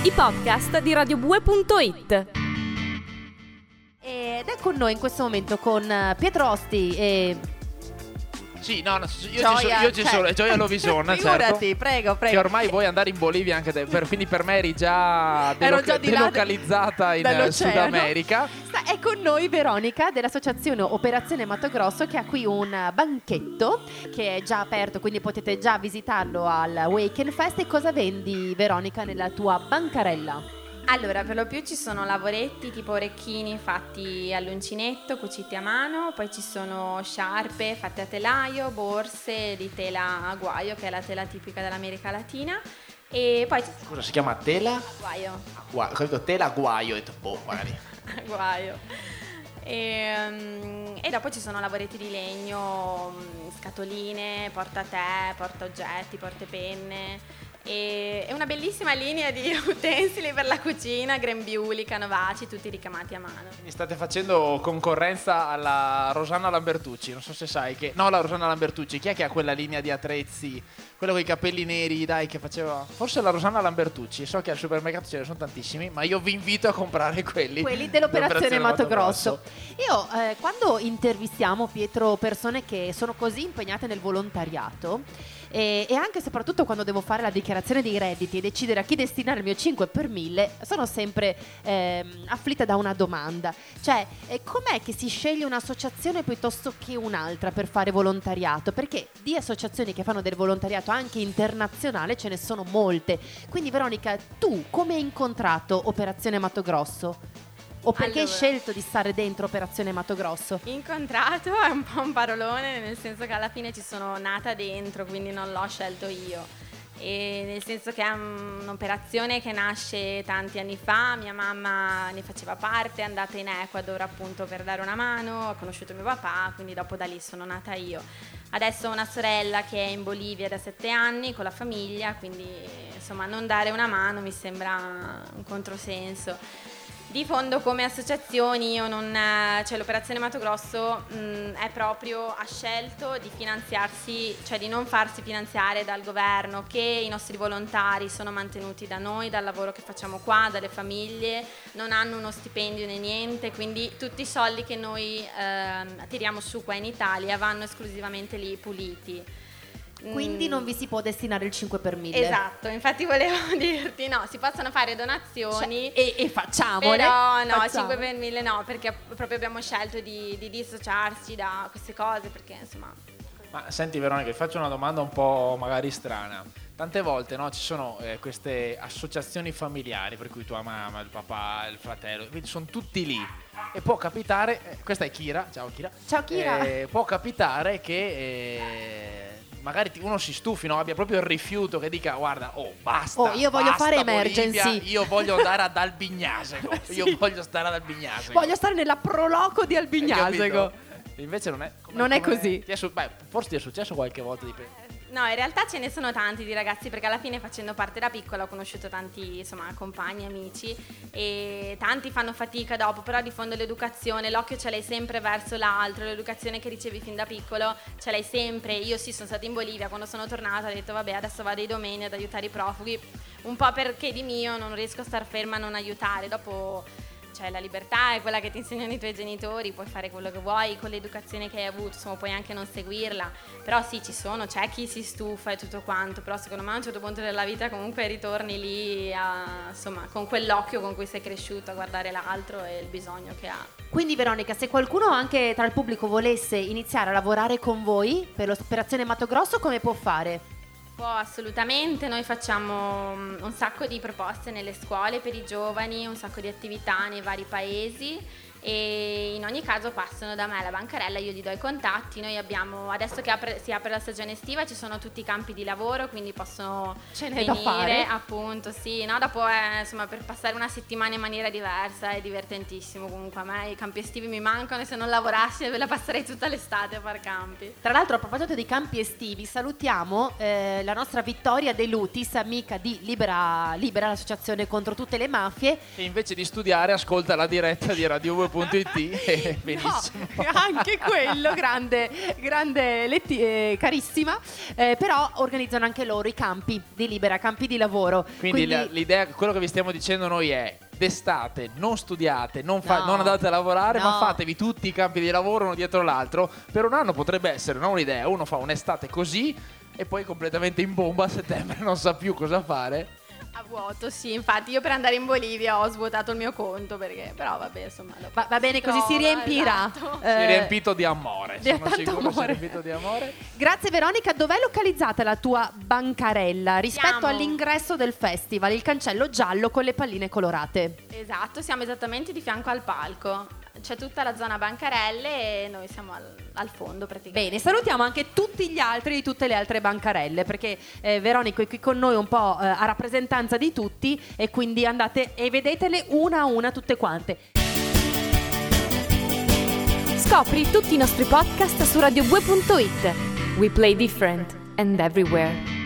I podcast di radiobue.it. Ed è con noi in questo momento con Pietro Osti e... Sì, io ci sono, e Gioia Lovison, figurati, certo, prego. che ormai vuoi andare in Bolivia anche te, quindi per me eri già delocalizzata in Sud America. È con noi Veronica dell'associazione Operazione Mattogrosso, che ha qui un banchetto che è già aperto, quindi potete già visitarlo al Weekend Fest. E cosa vendi, Veronica, nella tua bancarella? Allora, per lo più ci sono lavoretti tipo orecchini fatti all'uncinetto, cuciti a mano, poi ci sono sciarpe fatte a telaio, borse di tela a guaio, che è la tela tipica dell'America Latina, e poi... Cosa si chiama? Tela? Guaio. Ho capito, tela guaio, e magari. Guaio. E dopo ci sono lavoretti di legno, scatoline, portatè, portaoggetti, portapenne. E una bellissima linea di utensili per la cucina, grembiuli, canovacci, tutti ricamati a mano. Quindi state facendo concorrenza alla Rosanna Lambertucci, non so se sai che... No, la Rosanna Lambertucci, chi è che ha quella linea di attrezzi? Quello con i capelli neri, dai, che faceva... Forse la Rosanna Lambertucci, so che al supermercato ce ne sono tantissimi, ma io vi invito a comprare quelli dell'Operazione Mattogrosso. Io, quando intervistiamo, Pietro, persone che sono così impegnate nel volontariato, e anche e soprattutto quando devo fare la dichiarazione dei redditi e decidere a chi destinare il mio 5 per 1000, sono sempre afflitta da una domanda. Cioè, com'è che si sceglie un'associazione piuttosto che un'altra per fare volontariato? Perché di associazioni che fanno del volontariato anche internazionale ce ne sono molte. Quindi, Veronica, tu come hai incontrato Operazione Mattogrosso? O perché hai scelto di stare dentro Operazione Mattogrosso? Incontrato è un po' un parolone, nel senso che alla fine ci sono nata dentro, quindi non l'ho scelto io. E nel senso che è un'operazione che nasce tanti anni fa, mia mamma ne faceva parte, è andata in Ecuador appunto per dare una mano, ho conosciuto mio papà, quindi dopo da lì sono nata io. Adesso ho una sorella che è in Bolivia da 7 anni con la famiglia, quindi insomma non dare una mano mi sembra un controsenso. Di fondo come associazioni io non, cioè l'Operazione Mattogrosso è proprio, ha scelto di finanziarsi, cioè di non farsi finanziare dal governo, che i nostri volontari sono mantenuti da noi, dal lavoro che facciamo qua, dalle famiglie, non hanno uno stipendio né niente, quindi tutti i soldi che noi tiriamo su qua in Italia vanno esclusivamente lì puliti. Quindi non vi si può destinare il 5 per 1000. Esatto, infatti volevo dirti, no, si possono fare donazioni, cioè, e facciamole. Però no, facciamo. 5 per 1000 no, perché proprio abbiamo scelto di dissociarci da queste cose, perché insomma... Ma senti Veronica, ti faccio una domanda un po' magari strana. Tante volte, no, ci sono queste associazioni familiari, per cui tua mamma, il papà, il fratello, quindi sono tutti lì. E può capitare, questa è Kira, ciao Kira. Ciao Kira. Può capitare che... magari uno si stufi, no? Abbia proprio il rifiuto, che dica guarda, basta, io voglio fare emergency, Bolivia, io voglio andare ad Albignasego. Sì. Io voglio stare ad Albignasego, voglio stare nella Proloco di Albignasego. Invece non è così. Forse ti è successo qualche volta di No, in realtà ce ne sono tanti di ragazzi, perché alla fine facendo parte da piccola ho conosciuto tanti, insomma, compagni, amici, e tanti fanno fatica dopo, però di fondo l'educazione, l'occhio ce l'hai sempre verso l'altro, l'educazione che ricevi fin da piccolo ce l'hai sempre. Io sì, sono stata in Bolivia, quando sono tornata ho detto vabbè, adesso vado ai domeni ad aiutare i profughi, un po' perché di mio non riesco a star ferma a non aiutare. Dopo cioè la libertà è quella che ti insegnano i tuoi genitori, puoi fare quello che vuoi con l'educazione che hai avuto, insomma puoi anche non seguirla, però sì, c'è chi si stufa e tutto quanto, però secondo me a un certo punto della vita comunque ritorni lì insomma con quell'occhio con cui sei cresciuto a guardare l'altro e il bisogno che ha. Quindi Veronica, se qualcuno anche tra il pubblico volesse iniziare a lavorare con voi per l'Operazione Mattogrosso, come può fare? Assolutamente, noi facciamo un sacco di proposte nelle scuole per i giovani, un sacco di attività nei vari paesi, e in ogni caso passano da me alla bancarella, io gli do i contatti. Noi abbiamo, adesso che si apre la stagione estiva, ci sono tutti i campi di lavoro, quindi possono venire, appunto, sì, no? Dopo insomma per passare una settimana in maniera diversa è divertentissimo. Comunque a me i campi estivi mi mancano, e se non lavorassi ve la passerei tutta l'estate a far campi. Tra l'altro, a proposito dei campi estivi, salutiamo la nostra Vittoria De Lutis, amica di Libera, l'associazione contro tutte le mafie, che invece di studiare ascolta la diretta di Radio radio2.it. Benissimo. No, anche quello, grande carissima. Però organizzano anche loro i campi di libera, campi di lavoro. Quindi l'idea, quello che vi stiamo dicendo noi è: d'estate non studiate, non andate a lavorare, ma fatevi tutti i campi di lavoro uno dietro l'altro. Per un anno potrebbe essere un'idea. Uno fa un'estate così e poi completamente in bomba a settembre non sa più cosa fare. A vuoto, sì, infatti io per andare in Bolivia ho svuotato il mio conto, perché però vabbè, insomma, va bene così, si riempirà. Esatto. Si è riempito di amore, sono sicuro amore. si è riempito di amore. Grazie Veronica, dov'è localizzata la tua bancarella rispetto all'ingresso del festival? Il cancello giallo con le palline colorate. Esatto, siamo esattamente di fianco al palco. C'è tutta la zona bancarelle e noi siamo al fondo praticamente. Bene, salutiamo anche tutti gli altri di tutte le altre bancarelle, perché Veronica è qui con noi un po' a rappresentanza di tutti, e quindi andate e vedetele una a una tutte quante. Scopri tutti i nostri podcast su radio2.it. We play different and everywhere.